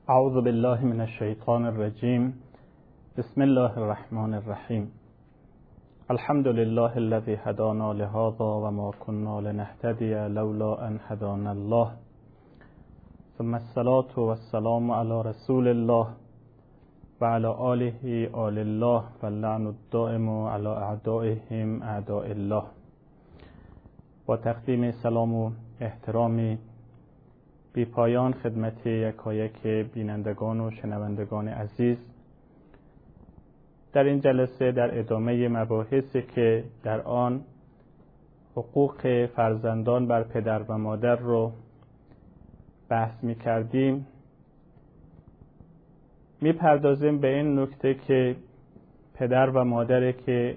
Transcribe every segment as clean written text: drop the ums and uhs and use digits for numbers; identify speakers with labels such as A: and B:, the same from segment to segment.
A: اعوذ بالله من الشیطان الرجیم. بسم الله الرحمن الرحیم. الحمد لله الذي هدانا لهذا وما كنا لنهتدي لولا ان هدانا الله، ثم الصلاة والسلام على رسول الله وعلى آله آل الله واللعن الدائم على اعدائهم اعداء الله. با تقدیم سلام و احترامی بی پایان خدمت یکایک بینندگان و شنوندگان عزیز، در این جلسه در ادامه مباحثی که در آن حقوق فرزندان بر پدر و مادر رو بحث می کردیم، می پردازیم به این نکته که پدر و مادری که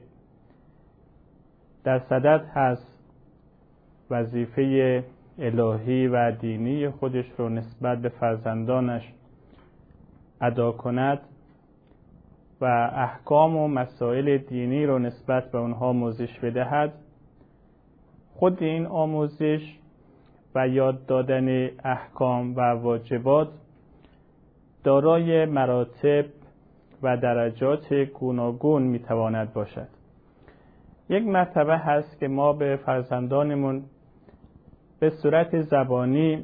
A: در صدد هست وظیفه الهی و دینی خودش رو نسبت به فرزندانش ادا کند و احکام و مسائل دینی رو نسبت به اونها آموزش بدهد، خود این آموزش و یاد دادن احکام و واجبات دارای مراتب و درجات گوناگون میتواند باشد. یک مرتبه هست که ما به فرزندانمون به صورت زبانی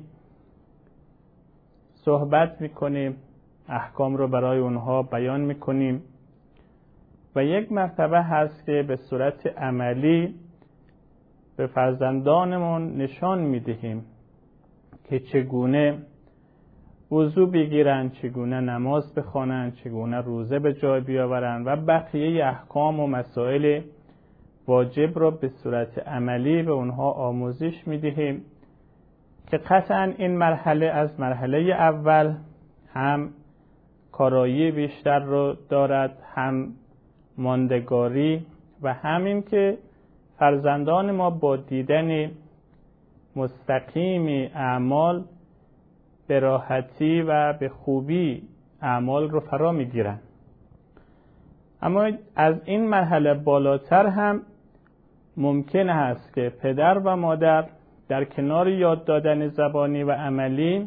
A: صحبت میکنیم، احکام رو برای اونها بیان میکنیم، و یک مرتبه هست که به صورت عملی به فرزندانمون نشان میدهیم که چگونه وضو بگیرن، چگونه نماز بخوانن، چگونه روزه به جای بیاورن و بقیه احکام و مسائل واجب را به صورت عملی به اونها آموزش میدهیم که قطعا این مرحله از مرحله اول هم کارایی بیشتر رو دارد، هم ماندگاری، و همین که فرزندان ما با دیدن مستقیم اعمال به راحتی و به خوبی اعمال رو فرا میگیرن. اما از این مرحله بالاتر هم ممکن است که پدر و مادر در کنار یاد دادن زبانی و عملی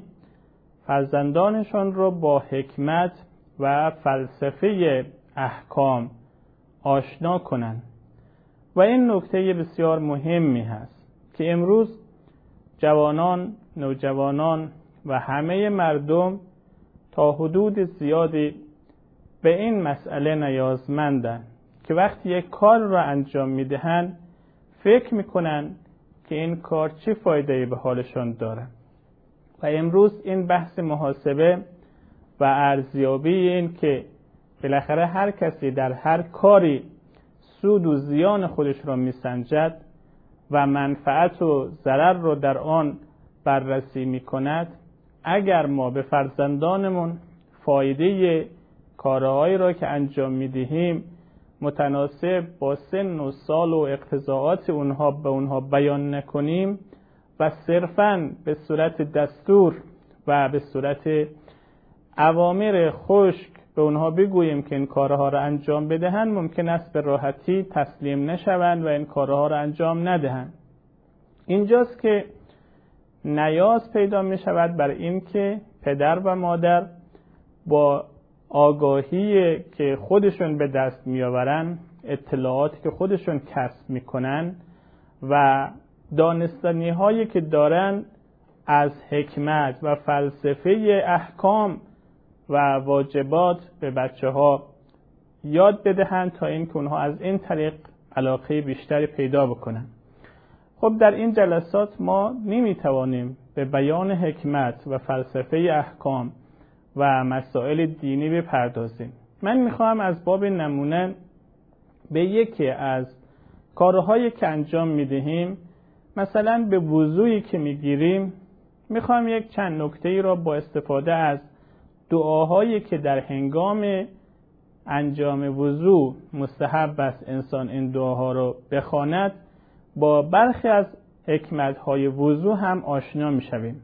A: فرزندانشان رو با حکمت و فلسفه احکام آشنا کنند. و این نکته بسیار مهمی هست که امروز جوانان، نوجوانان و همه مردم تا حدود زیادی به این مسئله نیازمندند که وقتی یک کار را انجام میدهند فکر میکنن که این کار چه فایده‌ای به حالشان داره. و امروز این بحث محاسبه و ارزیابی، این که بالاخره هر کسی در هر کاری سود و زیان خودش را میسنجد و منفعت و ضرر را در آن بررسی میکند، اگر ما به فرزندانمون فایده کارهایی را که انجام میدهیم متناسب با سن و سال و اقتضاعات اونها به اونها بیان نکنیم و صرفاً به صورت دستور و به صورت اوامر خشک به اونها بگوییم که این کارها را انجام بدهند، ممکن است به راحتی تسلیم نشوند و این کارها را انجام ندهند. اینجاست که نیاز پیدا می شود بر این که پدر و مادر با آگاهی که خودشون به دست میآورن، اطلاعاتی که خودشون کسب میکنن و دانستنی هایی که دارن از حکمت و فلسفه احکام و واجبات به بچه ها یاد بدهند تا این که اونها از این طریق علاقه بیشتری پیدا بکنن. خب در این جلسات ما نمیتوانیم به بیان حکمت و فلسفه احکام و مسائل دینی بپردازیم. من میخوام از باب نمونه به یکی از کارهایی که انجام میدهیم، مثلا به وضویی که میگیریم، میخوام یک چند نکته‌ای را با استفاده از دعاهایی که در هنگام انجام وضو مستحب است انسان این دعاها رو بخواند، با برخی از حکمت‌های وضو هم آشنا میشویم.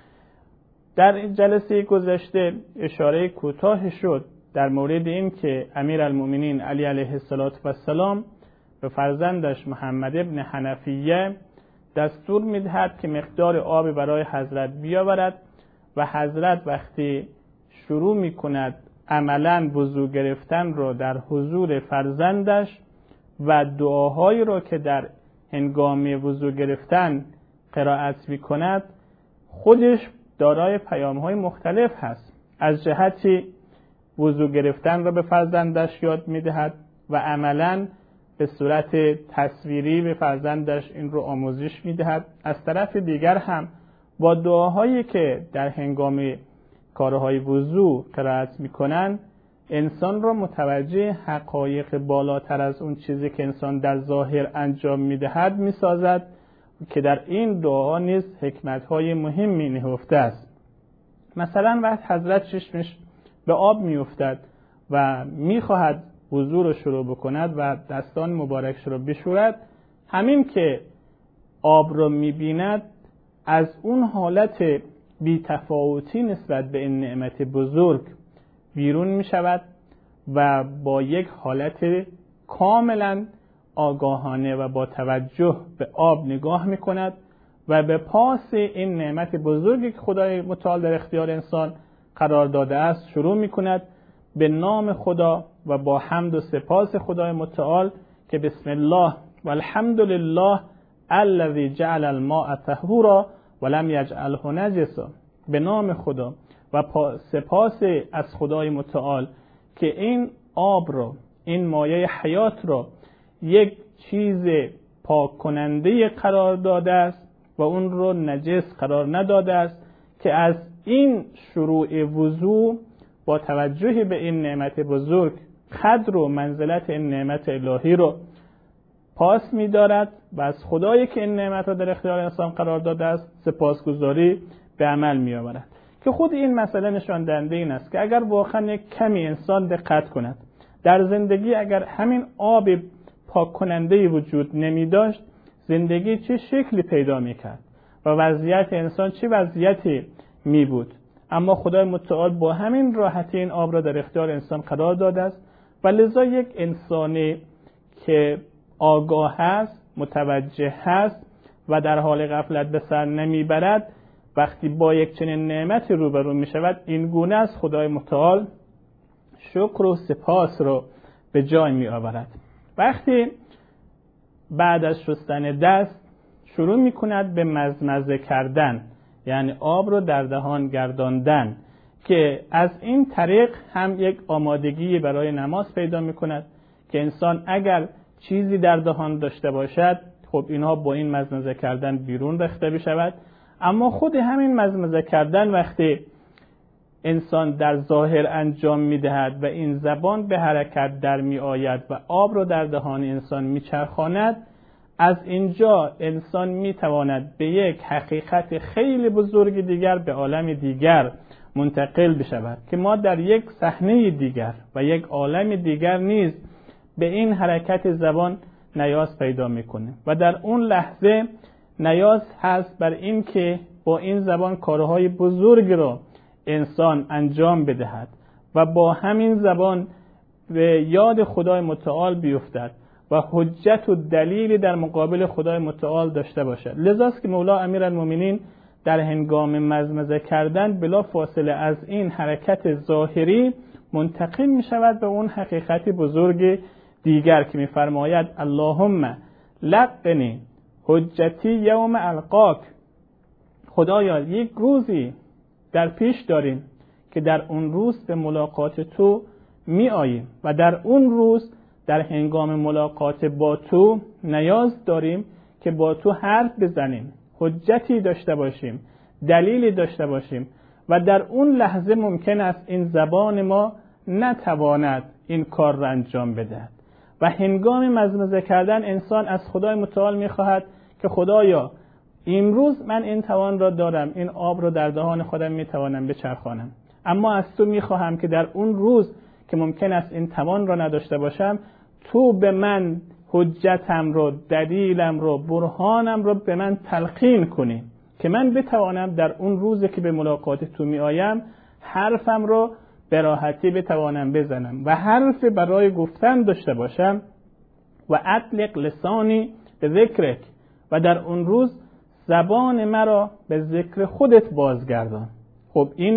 A: در جلسه گذشته اشاره کوتاه شد در مورد این که امیرالمؤمنین علی علیه السلام به فرزندش محمد ابن حنفیه دستور میدهد که مقدار آب برای حضرت بیاورد و حضرت وقتی شروع می کند عملاً وضو گرفتن را در حضور فرزندش و دعاهایی را که در هنگام وضو گرفتن قرائت می کند خودش دارای پیام‌های مختلف هست. از جهتی وضو گرفتن را به فرزندش یاد می دهد و عملاً به صورت تصویری به فرزندش این رو آموزش می دهد. از طرف دیگر هم با دعاهایی که در هنگام کارهای وضو قرائت می کنند انسان را متوجه حقایق بالاتر از اون چیزی که انسان در ظاهر انجام می دهد می سازد که در این دعا نیز حکمت‌های مهمی نهفته است. مثلا وقت حضرت چشمش به آب می افتد و می خواهد وضو رو شروع بکند و دستان مبارکش رو بشورد، همین که آب رو می بیند از اون حالت بی‌تفاوتی نسبت به این نعمت بزرگ بیرون می شود و با یک حالت کاملا آگاهانه و با توجه به آب نگاه می کند و به پاس این نعمت بزرگی که خدای متعال در اختیار انسان قرار داده است شروع می کند به نام خدا و با حمد و سپاس خدای متعال که بسم الله و الحمد لله الذی جعل الماء طهورا ولم یجعله نجسا. به نام خدا و سپاس از خدای متعال که این آب رو، این مایه حیات رو یک چیز پاک کننده قرار داده است و اون رو نجس قرار نداده است، که از این شروع وضو با توجه به این نعمت بزرگ قدر و منزلت این نعمت الهی رو پاس می دارد و از خدایی که این نعمت رو در اختیار انسان قرار داده است سپاسگزاری به عمل می آورد. که خود این مسئله نشان دهنده این است که اگر واقعا یک کمی انسان دقت کند در زندگی، اگر همین آب پاک کننده وجود نمی داشت زندگی چه شکلی پیدا می کرد و وضعیت انسان چه وضعیتی می بود. اما خدای متعال با همین راحتی این آب را در اختیار انسان قرار داده است و لذا یک انسانی که آگاه هست، متوجه هست و در حال غفلت به سر نمیبرد، وقتی با یک چنین نعمت روبرو می شود این گونه از خدای متعال شکر و سپاس رو به جای می آورد. وقتی بعد از شستن دست شروع می کند به مزمزه کردن، یعنی آب رو در دهان گرداندن، که از این طریق هم یک آمادگی برای نماز پیدا می کند که انسان اگر چیزی در دهان داشته باشد خب اینها با این مزمزه کردن بیرون ریخته بشود. اما خود همین مزمزه کردن وقتی انسان در ظاهر انجام می دهد و این زبان به حرکت در می آید و آب رو در دهان انسان می چرخاند، از اینجا انسان می تواند به یک حقیقت خیلی بزرگ دیگر، به عالم دیگر منتقل بشود که ما در یک صحنه دیگر و یک عالم دیگر نیز به این حرکت زبان نیاز پیدا میکنه و در اون لحظه نیاز هست بر این که با این زبان کارهای بزرگ را انسان انجام بدهد و با همین زبان به یاد خدای متعال بیفتد و حجت و دلیلی در مقابل خدای متعال داشته باشد. لذاست که مولا امیرالمومنین در هنگام مزمزه کردن بلا فاصله از این حرکت ظاهری منتقل می شود به اون حقیقت بزرگ دیگر که می فرماید اللهم لقنی حجتی یوم القاک. خدایا یک روزی در پیش داریم که در اون روز به ملاقات تو می آییم و در اون روز در هنگام ملاقات با تو نیاز داریم که با تو حرف بزنیم، حجتی داشته باشیم، دلیلی داشته باشیم و در اون لحظه ممکن است این زبان ما نتواند این کار را انجام بدهد و هنگام مزمزه کردن انسان از خدای متعال می‌خواهد که خدایا امروز من این توان را دارم، این آب را در دهان خودم میتوانم بچرخانم، اما از تو می‌خواهم که در اون روز که ممکن است این توان را نداشته باشم تو به من حجتم رو، دلیلم رو، برهانم رو به من تلقین کنی که من بتوانم در اون روزی که به ملاقات تو می آیم حرفم رو به راحتی بتوانم بزنم و حرف برای گفتن داشته باشم و اطلق لسانی به ذکرک و در اون روز زبان مرا به ذکر خودت بازگردان. خب این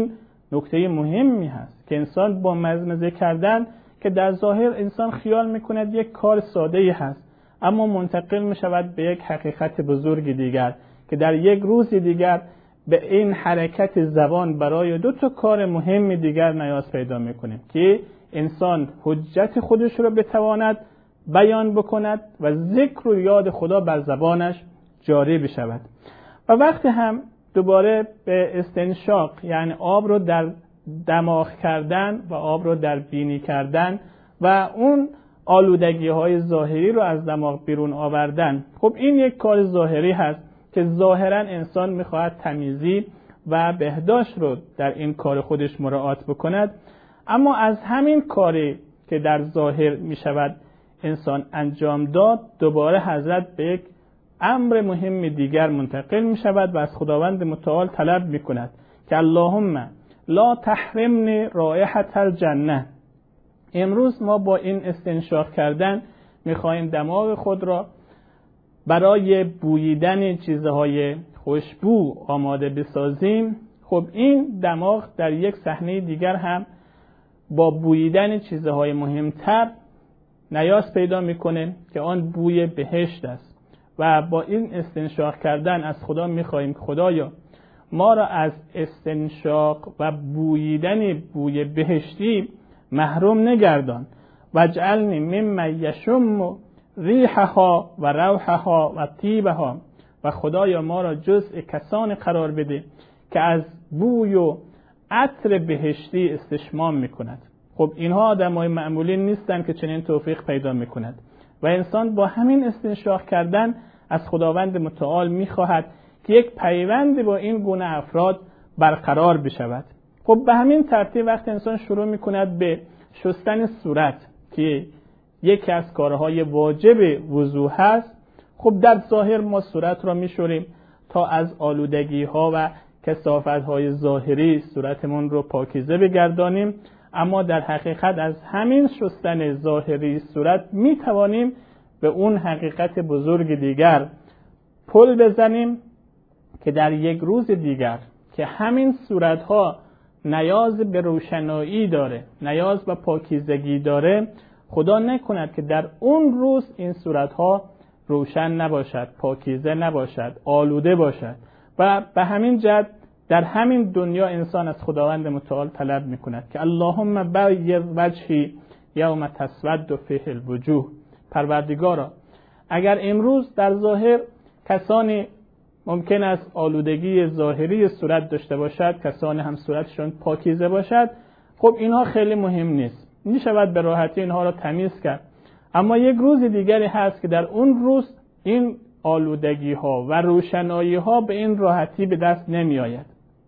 A: نکته مهمی هست که انسان با مزمزه کردن که در ظاهر انسان خیال میکند یک کار ساده‌ای هست، اما منتقل میشود به یک حقیقت بزرگ دیگر که در یک روز دیگر به این حرکت زبان برای 2 کار مهم دیگر نیاز پیدا میکنه که انسان حجت خودش رو بتواند بیان بکند و ذکر و یاد خدا بر زبانش جاری بشود. و وقتی هم دوباره به استنشاق، یعنی آب رو در دماغ کردن و آب رو در بینی کردن و اون آلودگی های ظاهری رو از دماغ بیرون آوردن، خب این یک کار ظاهری هست که ظاهرا انسان میخواهد تمیزی و بهداشت رو در این کار خودش مراعات بکند، اما از همین کاری که در ظاهر میشود انسان انجام داد، دوباره حضرت به یک امر مهم دیگر منتقل میشود و از خداوند متعال طلب میکند که اللهم لا تحرمنی رائحة الجنه. امروز ما با این استنشاق کردن میخواهیم دماغ خود را برای بوییدن چیزهای خوشبو آماده بسازیم. خب این دماغ در یک صحنه دیگر هم با بوییدن چیزهای مهمتر نیاز پیدا میکنه که آن بوی بهشت است و با این استنشاق کردن از خدا میخواهیم که خدایا ما را از استنشاق و بوییدن بوی بهشتی محروم نگردان واجعلنی ممن یشم ریحها و روحها و طیبها، و خدایا ما را جزء کسان قرار بده که از بوی و عطر بهشتی استشمام میکند. خب اینها آدمای معمولی نیستن که چنین توفیق پیدا میکند و انسان با همین استنشاق کردن از خداوند متعال میخواهد که یک پیوند با این گونه افراد برقرار بشود. خب به همین ترتیب وقتی انسان شروع میکند به شستن صورت که یکی از کارهای واجب وضو هست، خب در ظاهر ما صورت را میشوریم تا از آلودگی ها و کثافت های ظاهری صورتمون رو پاکیزه بگردانیم، اما در حقیقت از همین شستن ظاهری صورت میتوانیم به اون حقیقت بزرگ دیگر پل بزنیم که در یک روز دیگر که همین صورتها نیاز به روشنایی داره، نیاز به پاکیزگی داره، خدا نکند که در اون روز این صورتها روشن نباشد، پاکیزه نباشد، آلوده باشد. و به همین جهت در همین دنیا انسان از خداوند متعال طلب میکند که اللهم بيض وجهي یوم تسود فیه الوجوه. پروردگارا اگر امروز در ظاهر کسانی ممکن است آلودگی ظاهری صورت داشته باشد، کسانی هم صورتشون پاکیزه باشد، خب اینها خیلی مهم نیست، میشود به راحتی اینها را تمیز کرد. اما یک روز دیگری هست که در اون روز این آلودگی ها و روشنایی ها به این راحتی به دست نمی آید.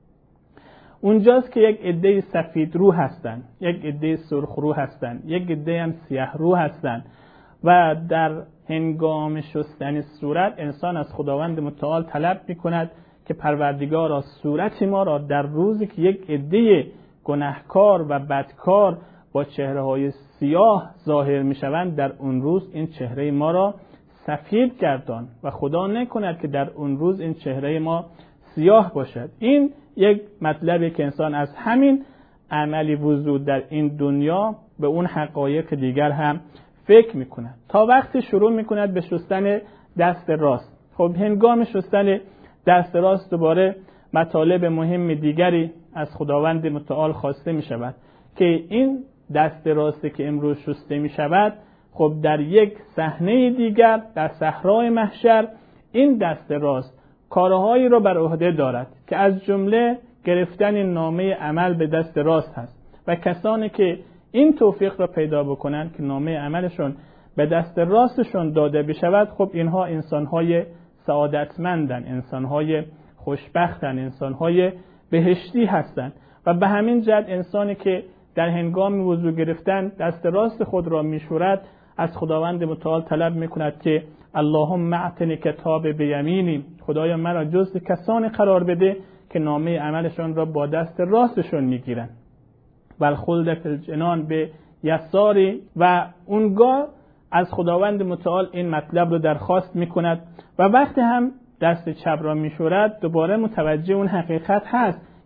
A: اونجاست که یک عده سفید رو هستند، یک عده سرخ رو هستند، یک عده هم سیاه رو هستند و در هنگام شستن صورت انسان از خداوند متعال طلب می کند که پروردگارا صورت ما را در روزی که یک عده گناهکار و بدکار با چهره‌های سیاه ظاهر می‌شوند، در اون روز این چهره ما را سفید گردان و خدا نکند که در اون روز این چهره ما سیاه باشد. این یک مطلبی که انسان از همین عملی وضو در این دنیا به اون حقایق دیگر هم فکر می‌کند. تا وقتی شروع می‌کند به شستن دست راست. خب هنگام شستن دست راست دوباره مطالب مهم دیگری از خداوند متعال خواسته می‌شود که این دست راستی که امروز شسته می شود، خب در یک صحنه دیگر در صحرای محشر این دست راست کارهایی را بر عهده دارد که از جمله گرفتن نامه عمل به دست راست هست و کسانی که این توفیق را پیدا بکنند که نامه عملشون به دست راستشون داده بشود، خب اینها انسانهای سعادتمندن، انسانهای خوشبختن، انسانهای بهشتی هستند. و به همین جهت انسانی که در هنگام وضو گرفتن دست راست خود را میشورد از خداوند متعال طلب میکند که اللهم اعطنی کتاب بیمینی، خدایا مرا جزو کسانی قرار بده که نامه عملشان را با دست راستشون میگیرن و الخلد فی الجنان به یساری، و اونگاه از خداوند متعال این مطلب رو درخواست میکند و وقتی هم دست چپ را میشورد دوباره متوجه اون حقیقت هست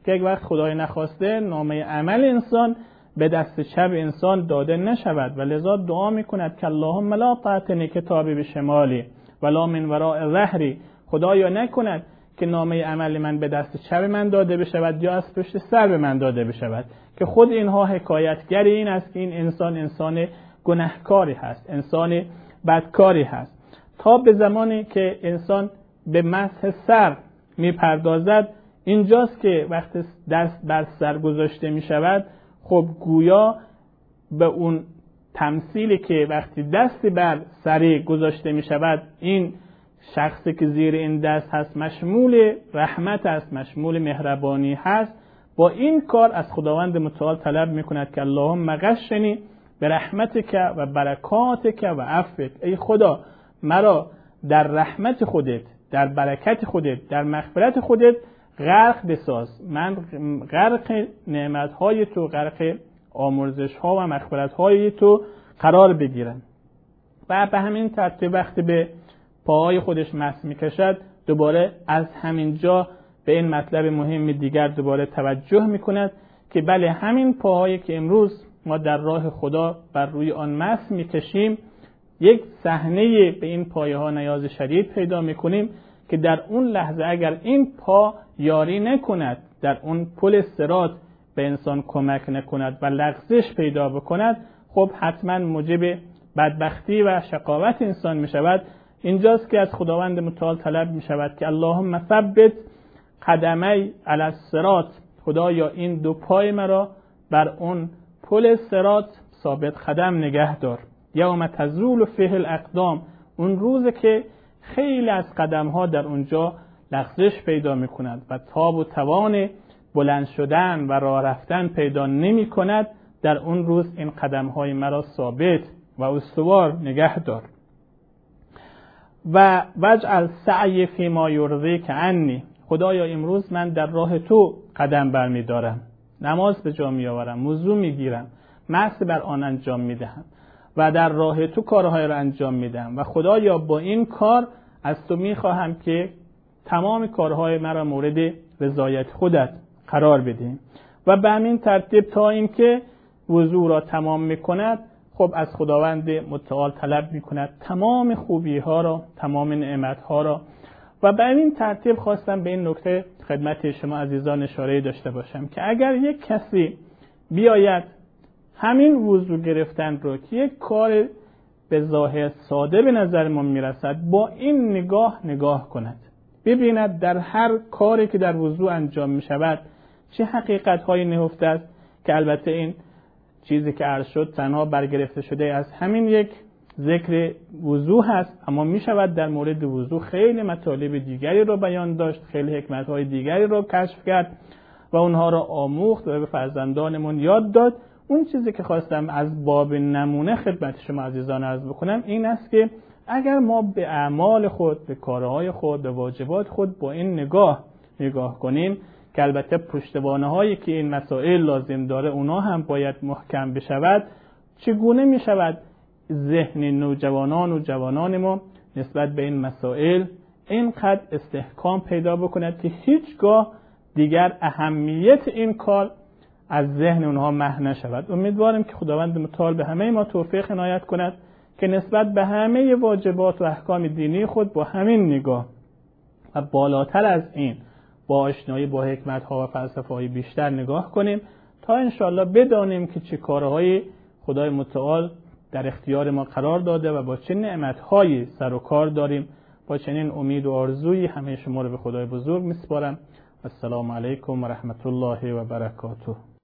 A: که یک وقت خدای نخواسته نامه عمل انسان به دست چپ انسان داده نشود و لذا دعا میکند که اللهم لا تعطنی کتابی به شمالی ولا من وراء ظهری. خدایا نکند که نامه عمل من به دست چپ من داده بشود یا از پشت سر به من داده بشود، که خود اینها حکایتگر این است که این انسان گناهکاری هست، انسان بدکاری هست. تا به زمانی که انسان به مسح سر میپردازد، اینجاست که وقتی دست بر سر گذاشته می شود، خب گویا به اون تمثیلی که وقتی دستی بر سری گذاشته می شود، این شخصی که زیر این دست هست مشمول رحمت است، مشمول مهربانی هست. با این کار از خداوند متعال طلب می کند که اللهم غشنی به رحمتک و برکاتک و عفوک. ای خدا مرا در رحمت خودت، در برکت خودت، در مغفرت خودت غرق بساز، من غرق نعمتهای تو، غرق آمرزش‌ها و مغفرت‌های تو قرار بگیرم. و به همین ترتیب وقتی به پاهای خودش مسح میکشد، دوباره از همین جا به این مطلب مهم دیگر دوباره توجه میکند که بله، همین پاهایی که امروز ما در راه خدا بر روی آن مسح میکشیم، یک صحنه به این پایه ها نیاز شدید پیدا میکنیم که در اون لحظه اگر این پا یاری نکند، در اون پل صراط به انسان کمک نکند و لغزش پیدا بکند، خب حتما موجب بدبختی و شقاوت انسان می شود. اینجاست که از خداوند متعال طلب می شود که اللهم ثبت قدمی علی الصراط. خدایا این دو پای مرا بر اون پل صراط ثابت قدم نگه دار. یوم تزول فیه الاقدام، اون روز که خیلی از قدم ها در اونجا لغزش پیدا می کند و تاب و توان بلند شدن و راه رفتن پیدا نمی کند، در اون روز این قدم های مرا ثابت و استوار نگه دار. و وجعل سعی فی ما یرضیک عنی. خدایا امروز من در راه تو قدم برمی دارم، نماز به جا می آورم، وضو می گیرم، مسح بر آن انجام می دهم و در راه تو کارهای را انجام می دهم و خدایا با این کار از تو می خواهم که تمام کارهای مرا مورد رضایت خودت قرار بدیم. و به همین ترتیب تا اینکه وضو را تمام می کند، خب از خداوند متعال طلب می کند تمام خوبی ها را، تمام نعمت ها را. و به این ترتیب خواستم به این نکته خدمت شما عزیزان اشاره داشته باشم که اگر یک کسی بیاید همین وضو گرفتن رو که یک کار به ظاهر ساده به نظر ما میرسد، با این نگاه کند، ببیند در هر کاری که در وضو انجام می شود چه حقیقت هایی نهفته است، که البته این چیزی که عرض شد تنها برگرفته شده از همین یک ذکر وضو هست، اما می شود در مورد وضو خیلی مطالب دیگری رو بیان داشت، خیلی حکمت های دیگری رو کشف کرد و اونها رو آموخت و به فرزندانمون یاد داد. اون چیزی که خواستم از باب نمونه خدمت شما عزیزان عرض بکنم این است که اگر ما به اعمال خود، به کارهای خود، به واجبات خود با این نگاه کنیم که البته پشتوانه هایی که این مسائل لازم داره اونا هم باید محکم بشود، چگونه می شود ذهن نوجوانان و جوانان ما نسبت به این مسائل اینقدر استحکام پیدا بکند که هیچگاه دیگر اهمیت این کار از ذهن اونها محو نشود. امیدوارم که خداوند متعال به همه ما توفیق عنایت کند که نسبت به همه واجبات و احکام دینی خود با همین نگاه و بالاتر از این با آشنایی با حکمت ها و فلسفه های بیشتر نگاه کنیم تا انشاءالله بدانیم که چه کارهای خدای متعال در اختیار ما قرار داده و با چه نعمت های سر و کار داریم. با چنین امید و آرزویی همه شما رو به خدای بزرگ میسپارم. السلام علیکم و رحمت الله و برکاته.